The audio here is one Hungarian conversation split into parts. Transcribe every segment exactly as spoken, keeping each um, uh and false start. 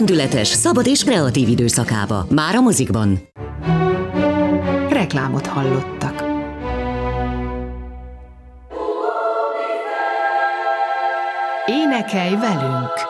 Lendületes, szabad és kreatív időszakába. Már a mozikban. Reklámot hallottak. Énekelj velünk!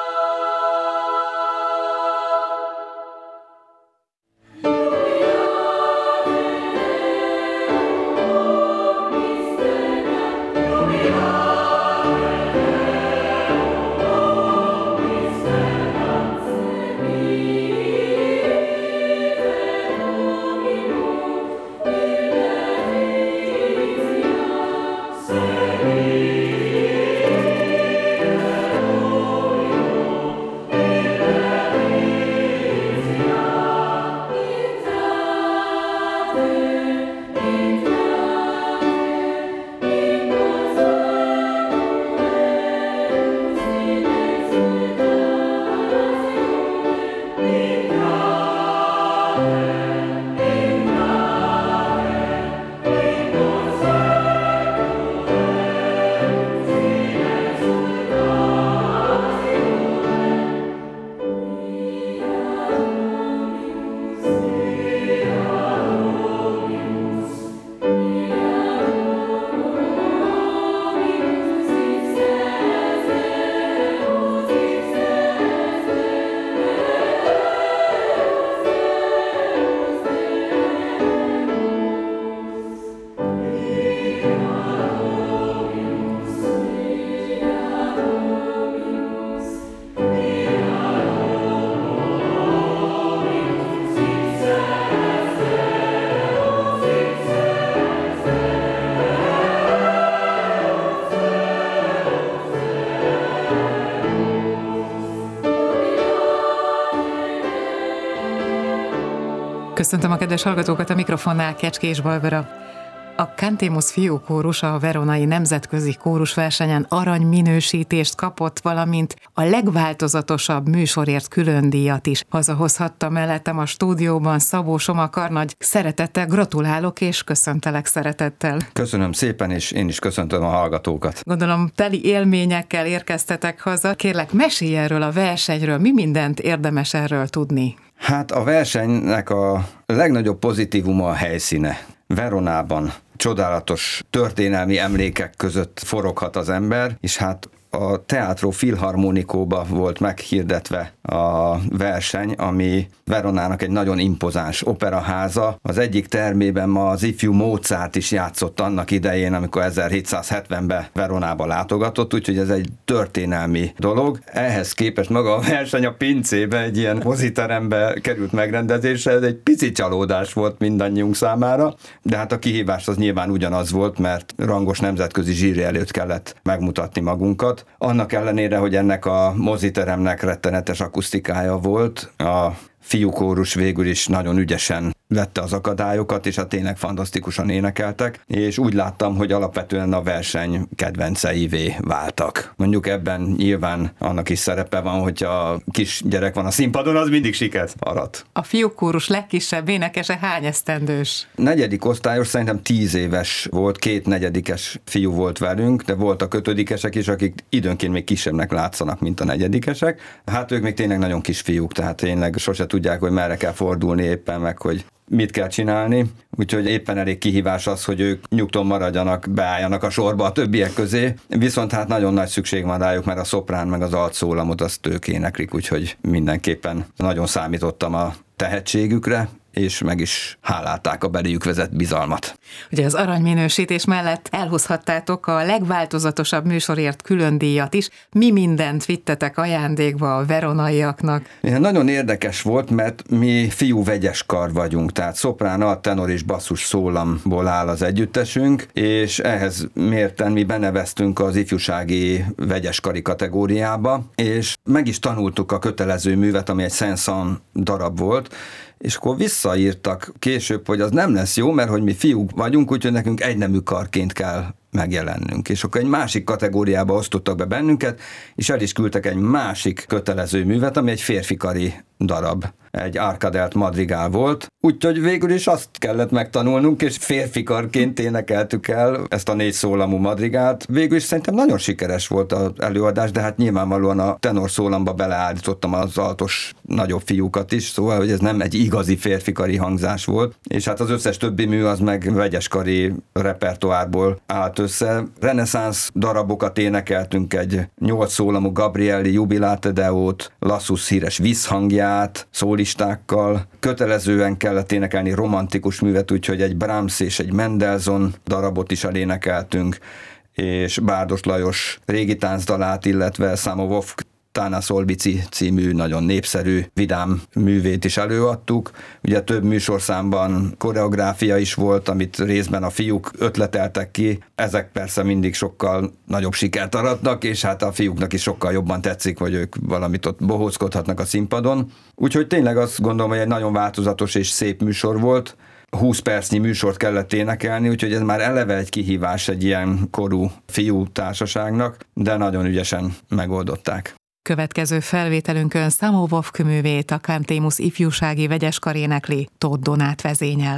Köszöntöm a kedves hallgatókat, a mikrofonnál Kecskés Barbara. A Cantemus fiúkórus a veronai nemzetközi kórusversenyen aranyminősítést kapott, valamint a legváltozatosabb műsorért külön díjat is hazahozhatta. Mellettem a stúdióban Szabó Soma karnagy. Szeretettel gratulálok és köszöntelek szeretettel. Köszönöm szépen, és én is köszöntöm a hallgatókat. Gondolom teli élményekkel érkeztetek haza. Kérlek, mesélj erről a versenyről, mi mindent érdemes erről tudni? Hát a versenynek a legnagyobb pozitívuma a helyszíne. Veronában csodálatos történelmi emlékek között foroghat az ember, és hát a Teatro Filharmonicóba volt meghirdetve a verseny, ami Veronának egy nagyon impozáns operaháza. Az egyik termében ma az ifjú Mozart is játszott annak idején, amikor ezerhétszázhetvenben Veronába látogatott, úgyhogy ez egy történelmi dolog. Ehhez képest maga a verseny a pincébe, egy ilyen moziterembe került megrendezésre, ez egy pici csalódás volt mindannyiunk számára, de hát a kihívás az nyilván ugyanaz volt, mert rangos nemzetközi zsíri előtt kellett megmutatni magunkat. Annak ellenére, hogy ennek a moziteremnek rettenetes akusztikája volt, a fiúkórus végül is nagyon ügyesen vette az akadályokat, és hát tényleg fantasztikusan énekeltek, és úgy láttam, hogy alapvetően a verseny kedvenceivé váltak. Mondjuk ebben nyilván annak is szerepe van, hogyha kis gyerek van a színpadon, az mindig siket arat. A fiúkórus legkisebb énekese hány esztendős? Negyedik osztályos, szerintem tíz éves volt, két negyedikes fiú volt velünk, de voltak ötödikesek is, akik időnként még kisebbnek látszanak, mint a negyedikesek. Hát ők még tényleg nagyon kis fiúk, tehát tényleg sose tudják, hogy merre kell fordulni éppen, meg hogy mit kell csinálni, úgyhogy éppen elég kihívás az, hogy ők nyugton maradjanak, beálljanak a sorba a többiek közé, viszont hát nagyon nagy szükség van rájuk, mert a szoprán meg az altszólamot azt ők éneklik, úgyhogy mindenképpen nagyon számítottam a tehetségükre, és meg is hálálták a beléjük vezet bizalmat. Ugye az aranyminősítés mellett elhozhattátok a legváltozatosabb műsorért külön díjat is. Mi mindent vittetek ajándékba a veronaiaknak? Nagyon érdekes volt, mert mi fiú vegyeskar vagyunk, tehát szoprán, alt, tenor és basszus szólamból áll az együttesünk, és ehhez mérten mi beneveztünk az ifjúsági vegyeskari kategóriába, és meg is tanultuk a kötelező művet, ami egy Saint-Saëns darab volt, és akkor visszaírtak később, hogy az nem lesz jó, mert hogy mi fiúk vagyunk, úgyhogy nekünk egynemű karként kell megjelennünk. És akkor egy másik kategóriába osztottak be bennünket, és el is küldtek egy másik kötelező művet, ami egy férfikari darab. Egy Arkadelt madrigál volt, úgyhogy végül is azt kellett megtanulnunk, és férfikarként énekeltük el ezt a négy szólamú madrigált. Végül is szerintem nagyon sikeres volt az előadás, de hát nyilvánvalóan a tenor szólamba beleállítottam az altos nagyobb fiúkat is, szóval, hogy ez nem egy igazi férfikari hangzás volt, és hát az összes többi mű az meg vegyeskari repertoárból állt össze. Reneszánsz darabokat énekeltünk, egy nyolc szólamú Gabrieli Jubilate Deót, Lassus híres visszhangját, szólistákkal. Kötelezően kellett énekelni romantikus művet, úgyhogy egy Brahms és egy Mendelssohn darabot is elénekeltünk, és Bárdos Lajos régi táncdalát, illetve Samovov Tánasz Olbici című nagyon népszerű, vidám művét is előadtuk. Ugye több műsorszámban koreográfia is volt, amit részben a fiúk ötleteltek ki. Ezek persze mindig sokkal nagyobb sikert aratnak, és hát a fiúknak is sokkal jobban tetszik, hogy ők valamit ott bohóckodhatnak a színpadon. Úgyhogy tényleg azt gondolom, hogy egy nagyon változatos és szép műsor volt. húsz percnyi műsort kellett énekelni, úgyhogy ez már eleve egy kihívás egy ilyen korú fiú társaságnak, de nagyon ügyesen megoldották. Következő felvételünkön Samovov művét a Cantémus ifjúsági vegyeskar énekli, Tóth Donát vezényel.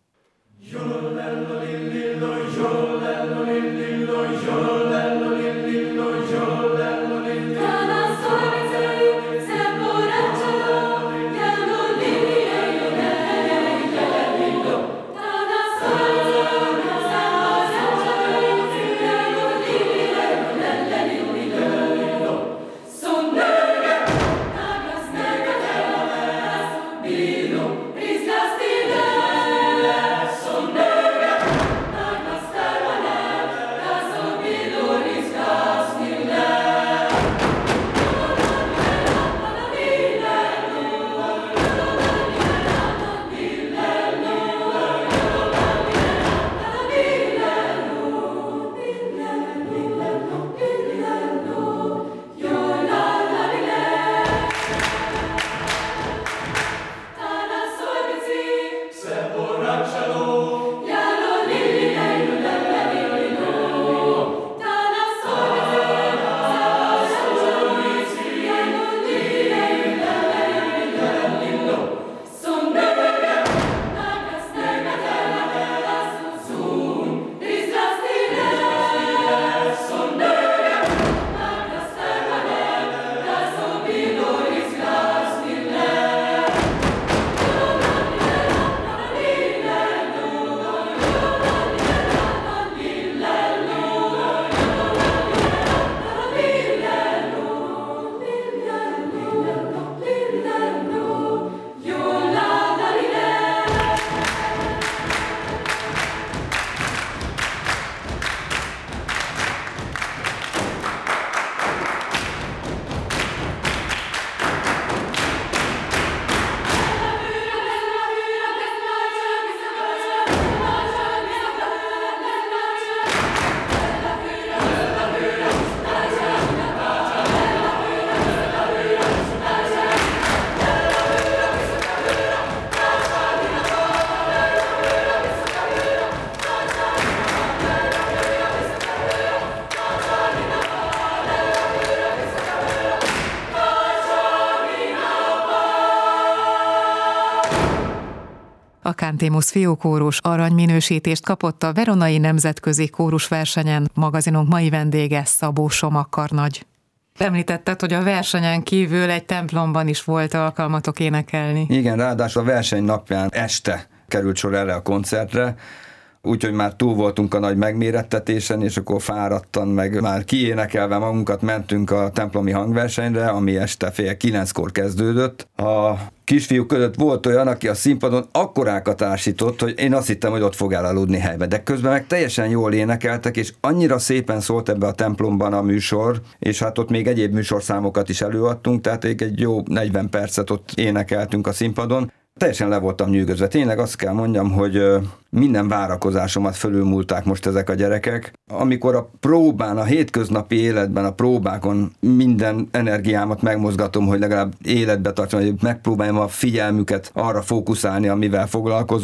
A Cantémus fiúkórus aranyminősítést kapott a Veronai Nemzetközi Kórusversenyen. Magazinunk mai vendége Szabó Somakkarnagy. Említetted, hogy a versenyen kívül egy templomban is volt alkalmatok énekelni. Igen, ráadásul a verseny napján este került sor erre a koncertre, úgyhogy már túl voltunk a nagy megmérettetésen, és akkor fáradtan, meg már kiénekelve magunkat mentünk a templomi hangversenyre, ami este fél kilenckor kezdődött. A kisfiúk között volt olyan, aki a színpadon akkorákat társított, hogy én azt hittem, hogy ott fog elaludni helyben, de közben meg teljesen jól énekeltek, és annyira szépen szólt ebbe a templomban a műsor, és hát ott még egyéb műsorszámokat is előadtunk, tehát egy jó negyven percet ott énekeltünk a színpadon. Teljesen le voltam nyűgözve. Tényleg azt kell mondjam, hogy minden várakozásomat fölülmúlták most ezek a gyerekek. Amikor a próbán, a hétköznapi életben, a próbákon minden energiámat megmozgatom, hogy legalább életbe tartsam, hogy megpróbáljam a figyelmüket arra fókuszálni, amivel foglalkozunk,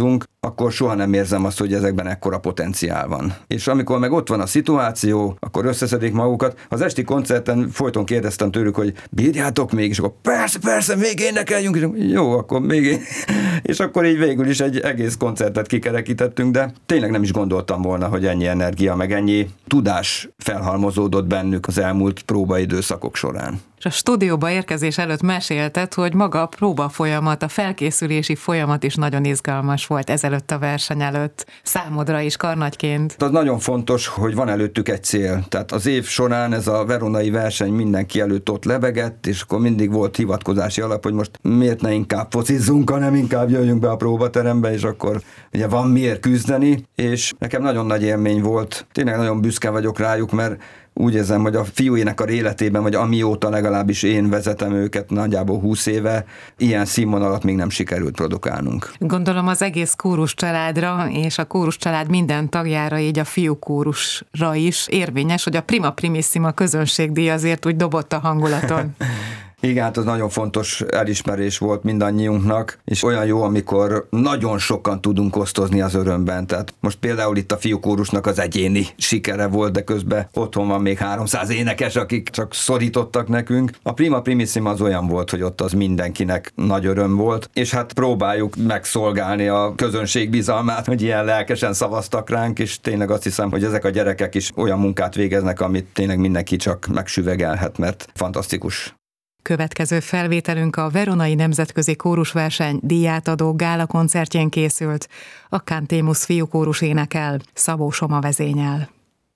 akkor soha nem érzem azt, hogy ezekben ekkora potenciál van. És amikor meg ott van a szituáció, akkor összeszedik magukat. Az esti koncerten folyton kérdeztem tőlük, hogy bírjátok még, és akkor persze, persze, még énekeljünk, és jó, akkor még én. És akkor így végül is egy egész koncertet kikerekítettünk, de tényleg nem is gondoltam volna, hogy ennyi energia, meg ennyi tudás felhalmozódott bennük az elmúlt próbaidőszakok során. És a stúdióba érkezés előtt mesélted, hogy maga a próba folyamat, a felkészülési folyamat is nagyon izgalmas volt ezelőtt a verseny előtt, számodra is karnagyként. Az nagyon fontos, hogy van előttük egy cél. Tehát az év során ez a veronai verseny mindenki előtt ott lebegett, és akkor mindig volt hivatkozási alap, hogy most miért ne inkább focizzunk, hanem inkább jöjjünk be a próbaterembe, és akkor ugye van miért küzdeni, és nekem nagyon nagy élmény volt. Tényleg nagyon büszke vagyok rájuk, mert úgy érzem, hogy a fiúénekar életében, vagy amióta legalábbis én vezetem őket nagyjából húsz éve, ilyen színvonalat még nem sikerült produkálnunk. Gondolom az egész kórus családra, és a kórus család minden tagjára, így a fiúkórusra is érvényes, hogy a Prima Primissima közönségdíj azért úgy dobott a hangulaton. Igen, hát az nagyon fontos elismerés volt mindannyiunknak, és olyan jó, amikor nagyon sokan tudunk osztozni az örömben. Tehát most például itt a fiúkórusnak az egyéni sikere volt, de közben otthon van még háromszáz énekes, akik csak szorítottak nekünk. A Prima Primissima az olyan volt, hogy ott az mindenkinek nagy öröm volt, és hát próbáljuk megszolgálni a közönség bizalmát, hogy ilyen lelkesen szavaztak ránk, és tényleg azt hiszem, hogy ezek a gyerekek is olyan munkát végeznek, amit tényleg mindenki csak megsüvegelhet, mert fantasztikus. Következő felvételünk a Veronai Nemzetközi Kórusverseny díjátadó gála koncertjén készült. A Cantémus fiúkórus énekel, Szabó Soma vezényel.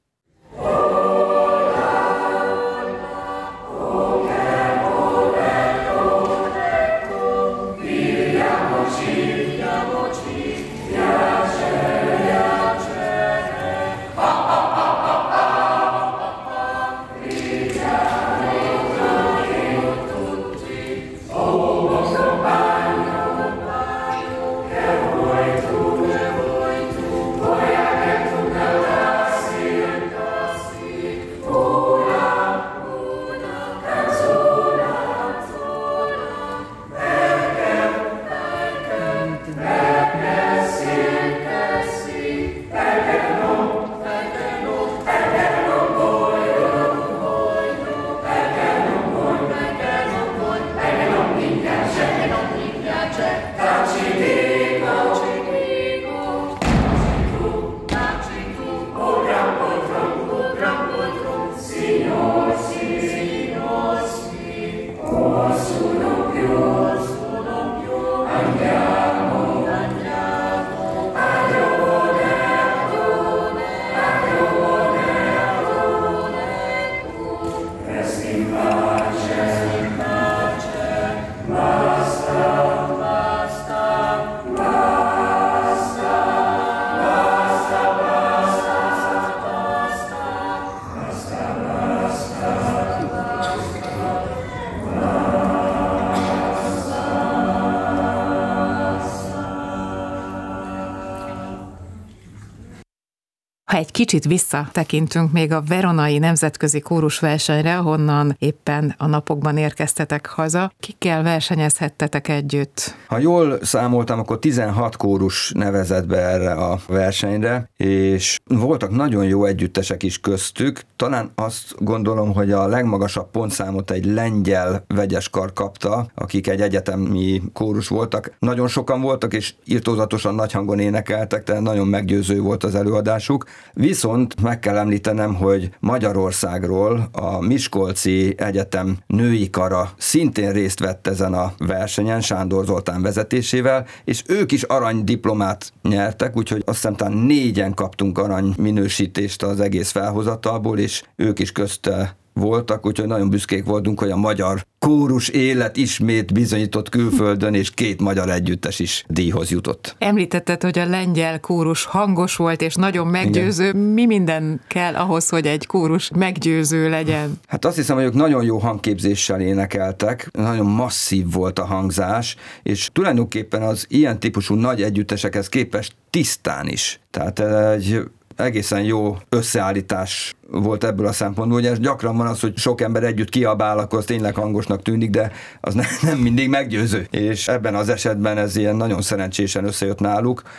Ha egy kicsit visszatekintünk még a Veronai Nemzetközi Kórusversenyre, honnan éppen a napokban érkeztetek haza, kikkel versenyezhettetek együtt? Ha jól számoltam, akkor tizenhat kórus nevezett be erre a versenyre, és voltak nagyon jó együttesek is köztük. Talán azt gondolom, hogy a legmagasabb pontszámot egy lengyel vegyeskar kapta, akik egy egyetemi kórus voltak. Nagyon sokan voltak, és irtózatosan nagy hangon énekeltek, tehát nagyon meggyőző volt az előadásuk. Viszont meg kell említenem, hogy Magyarországról a Miskolci Egyetem női kara szintén részt vett ezen a versenyen, Sándor Zoltán vezetésével, és ők is aranydiplomát nyertek, úgyhogy azt hiszem talán négyen kaptunk arany minősítést az egész felhozatalból, és ők is közte voltak, úgyhogy nagyon büszkék voltunk, hogy a magyar kórus élet ismét bizonyított külföldön, és két magyar együttes is díjhoz jutott. Említetted, hogy a lengyel kórus hangos volt, és nagyon meggyőző. Igen. Mi minden kell ahhoz, hogy egy kórus meggyőző legyen? Hát azt hiszem, hogy ők nagyon jó hangképzéssel énekeltek, nagyon masszív volt a hangzás, és tulajdonképpen az ilyen típusú nagy együttesekhez képest tisztán is. Tehát egy egészen jó összeállítás volt ebből a szempontból, ugye gyakran van az, hogy sok ember együtt kiabál, akkor az tényleg hangosnak tűnik, de az nem mindig meggyőző. És ebben az esetben ez ilyen nagyon szerencsésen összejött náluk.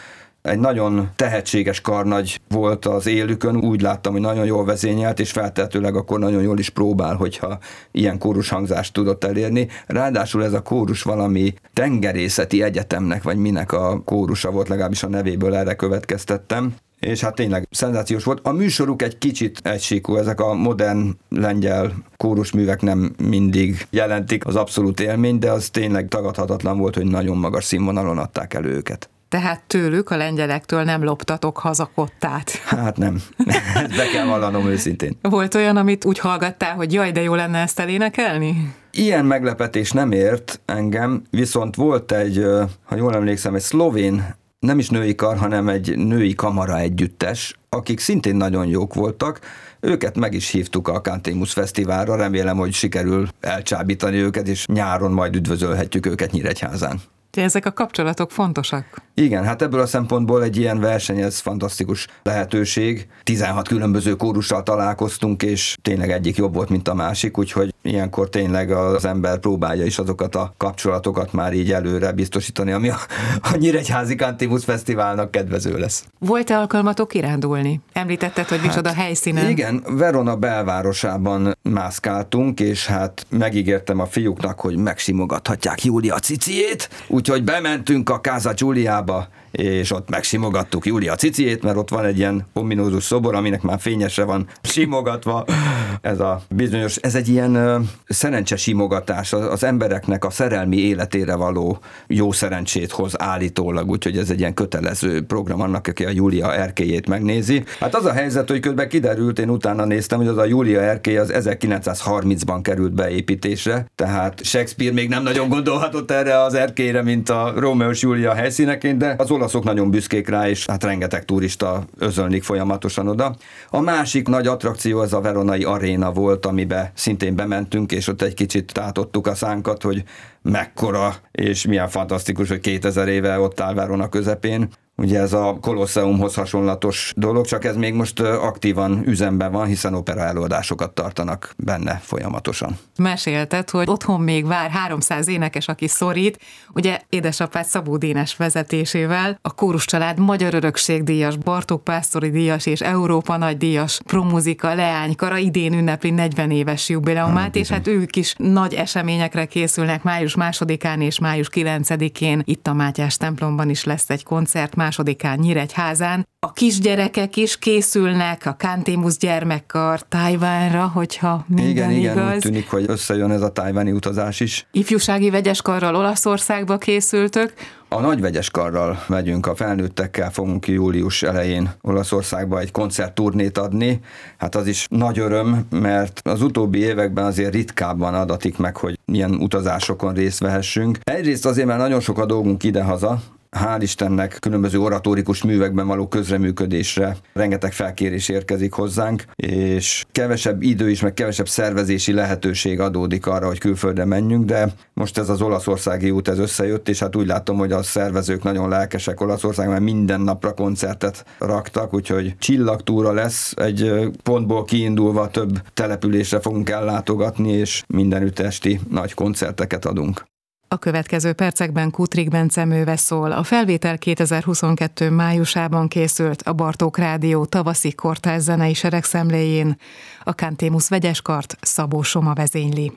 egy nagyon tehetséges karnagy volt az élükön, úgy láttam, hogy nagyon jól vezényelt, és feltehetőleg akkor nagyon jól is próbál, hogyha ilyen kórus hangzást tudott elérni. Ráadásul ez a kórus valami tengerészeti egyetemnek, vagy minek a kórusa volt, legalábbis a nevéből erre következtettem. És hát tényleg szenzációs volt. A műsoruk egy kicsit egysíkú, ezek a modern lengyel kórusművek nem mindig jelentik az abszolút élményt, de az tényleg tagadhatatlan volt, hogy nagyon magas színvonalon adták elő őket. Tehát tőlük, a lengyelektől nem loptatok hazakottát. Hát nem, ezt be kell vallanom őszintén. Volt olyan, amit úgy hallgattál, hogy jaj, de jó lenne ezt elénekelni? Ilyen meglepetés nem ért engem, viszont volt egy, ha jól emlékszem, egy szlovén, nem is női kar, hanem egy női kamara együttes, akik szintén nagyon jók voltak. Őket meg is hívtuk a Cantémus Fesztiválra, remélem, hogy sikerül elcsábítani őket, és nyáron majd üdvözölhetjük őket Nyíregyházán. Ezek a kapcsolatok fontosak. Igen, hát ebből a szempontból egy ilyen verseny, ez fantasztikus lehetőség. tizenhat különböző kórussal találkoztunk, és tényleg egyik jobb volt, mint a másik, úgyhogy ilyenkor tényleg az ember próbálja is azokat a kapcsolatokat már így előre biztosítani, ami a, a Nyíregyházi Cantémus Fesztiválnak kedvező lesz. Volt-e alkalmatok kirándulni? Említetted, hogy micsoda hát, helyszínen. Igen, Verona belvárosában mászkáltunk, és hát megígértem a fiúknak, hogy megsimogathatják Júlia ciciét, úgyhogy bementünk a Casa Giuliába, és ott megsimogattuk Júlia ciciét, mert ott van egy ilyen ominózus szobor, aminek már fényesre van simogatva. Ez a bizonyos, ez egy ilyen uh, szerencse simogatás, az, az embereknek a szerelmi életére való jó szerencsét hoz állítólag, úgyhogy ez egy ilyen kötelező program annak, aki a Júlia erkélyét megnézi. Hát az a helyzet, hogy közben kiderült, én utána néztem, hogy az a Júlia erkély az ezerkilencszázharmincban került beépítésre, tehát Shakespeare még nem nagyon gondolhatott erre az erkélyre, mint a Rómeó és Júlia helyszíneként, de az olaszok nagyon büszkék rá, és hát rengeteg turista özönlik folyamatosan oda. A másik nagy attrakció az a veronai aréna volt, amibe szintén bementünk, és ott egy kicsit tátottuk a szánkat, hogy mekkora, és milyen fantasztikus, hogy kétezer éve ott áll Verona közepén. Ugye ez a Kolosseumhoz hasonlatos dolog, csak ez még most aktívan üzemben van, hiszen opera előadásokat tartanak benne folyamatosan. Mesélted, hogy otthon még vár háromszáz énekes, aki szorít. Ugye édesapád Szabó Dénes vezetésével a kórus család magyar örökségdíjas, Bartók Pásztori díjas és Európa nagydíjas promuzika leánykara idén ünnepli negyven éves jubileumát, hát, és hát ők is nagy eseményekre készülnek. Május másodikán és május kilencedikén itt a Mátyás templomban is lesz egy koncert, másodikán Nyíregyházán. A kisgyerekek is készülnek, a Cantémus gyermekkar Tajvánra, hogyha minden igen, igaz. Igen, úgy tűnik, hogy összejön ez a tajvani utazás is. Ifjúsági vegyeskarral Olaszországba készültök. A nagy vegyeskarral megyünk, a felnőttekkel fogunk július elején Olaszországba egy koncertturnét adni. Hát az is nagy öröm, mert az utóbbi években azért ritkábban adatik meg, hogy ilyen utazásokon részt vehessünk. Egyrészt azért, mert nagyon sok a dolgunk idehaza, hál' Istennek különböző oratórikus művekben való közreműködésre rengeteg felkérés érkezik hozzánk, és kevesebb idő is, meg kevesebb szervezési lehetőség adódik arra, hogy külföldre menjünk, de most ez az olaszországi út ez összejött, és hát úgy látom, hogy a szervezők nagyon lelkesek Olaszországban, mert minden napra koncertet raktak, úgyhogy csillagtúra lesz, egy pontból kiindulva több településre fogunk ellátogatni, és mindenütt esti nagy koncerteket adunk. A következő percekben Kutrik Bence műve szól. A felvétel kétezer-huszonkettő májusában készült a Bartók Rádió tavaszi kortárs zenei seregszemléjén. A Cantémus vegyeskart Szabó Soma vezényli.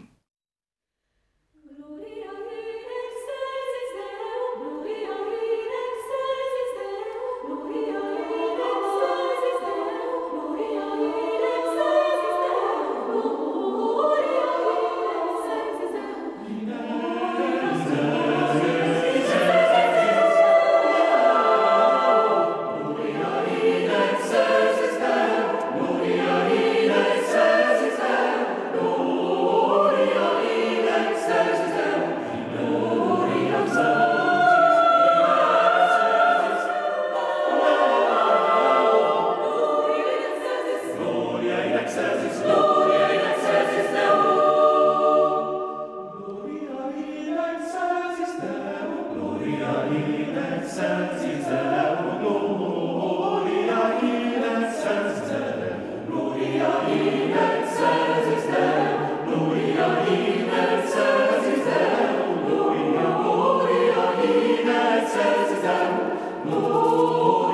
Gloria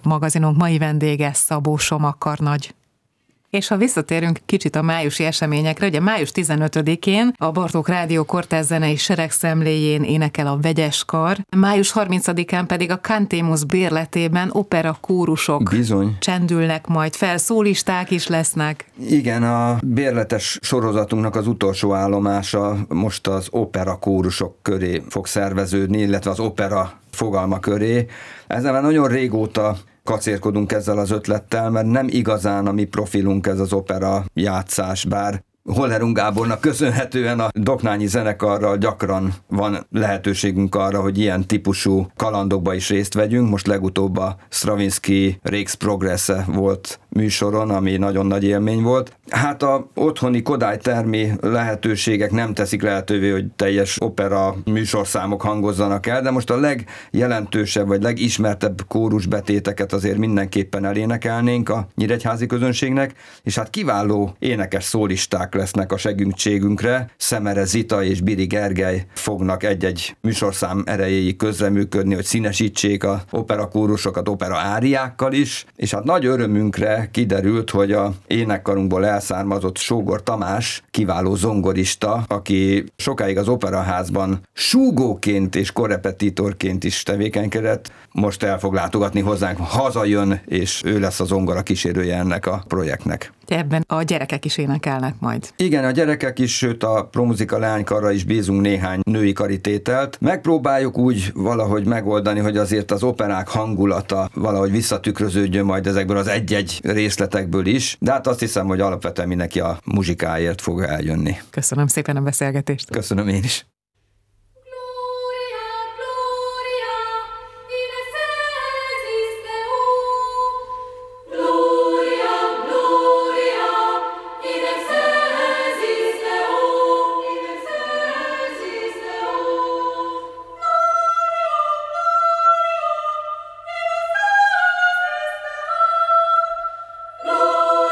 Magazinunk mai vendége Szabó Somakkarnagy. És ha visszatérünk kicsit a májusi eseményekre, ugye május tizenötödikén a Bartók Rádió Cortez zenei seregszemléjén énekel a Vegyes Kar, május harmincadikán pedig a Cantémus bérletében opera kórusok Bizony. csendülnek majd fel, szólisták is lesznek. Igen, a bérletes sorozatunknak az utolsó állomása most az opera kórusok köré fog szerveződni, illetve az opera fogalma köré. Ezzel már nagyon régóta kacérkodunk ezzel az ötlettel, mert nem igazán a mi profilunk ez az opera játszás, bár Hollerung Gábornak köszönhetően a Doknányi zenekarral gyakran van lehetőségünk arra, hogy ilyen típusú kalandokba is részt vegyünk. Most legutóbb a Stravinsky Rex Progresse volt műsoron, ami nagyon nagy élmény volt. Hát a otthoni Kodály termi lehetőségek nem teszik lehetővé, hogy teljes opera műsorszámok hangozzanak el, de most a legjelentősebb vagy legismertebb kórusbetéteket azért mindenképpen elénekelnénk a nyíregyházi közönségnek, és hát kiváló énekes szólisták lesznek a segítségünkre. Szemere Zita és Biri Gergely fognak egy-egy műsorszám erejéig közreműködni, hogy színesítsék a opera kórusokat opera áriákkal is, és hát nagy örömünkre kiderült, hogy a énekkarunkból elszármazott Sógor Tamás kiváló zongorista, aki sokáig az operaházban súgóként és korrepetitorként is tevékenykedett, most el fog látogatni hozzánk, hazajön, és ő lesz a zongora kísérője ennek a projektnek. Ebben a gyerekek is énekelnek majd. Igen, a gyerekek is, sőt a Promuzika leánykarra is bízunk néhány női karitételt. Megpróbáljuk úgy valahogy megoldani, hogy azért az operák hangulata valahogy visszatükröződjön majd ezekből az egy-egy részletekből is, de hát azt hiszem, hogy alapvetően mindenki a muzsikáért fog eljönni. Köszönöm szépen a beszélgetést. Köszönöm én is.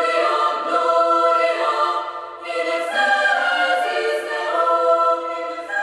Gloria, gloria, in excelsis Deo, in excelsis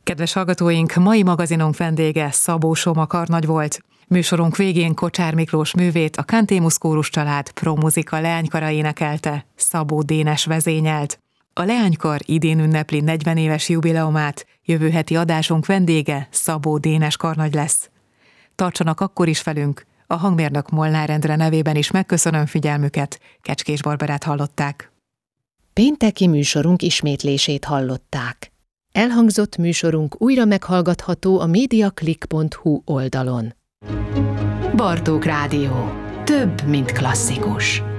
Kedves hallgatóink, mai magazinunk vendége Szabó Soma karnagy volt. Műsorunk végén Kocsár Miklós művét a Cantémus Kórus család Promuzika leánykara énekelte, Szabó Dénes vezényelt. A leánykar idén ünnepli negyven éves jubileumát, jövő heti adásunk vendége Szabó Dénes karnagy lesz. Tartsanak akkor is velünk, a hangmérnök Molnár Endre nevében is megköszönöm figyelmüket, Kecskés Barbarát hallották. Pénteki műsorunk ismétlését hallották. Elhangzott műsorunk újra meghallgatható a mediaclick pont hu oldalon. Bartók Rádió. Több, mint klasszikus.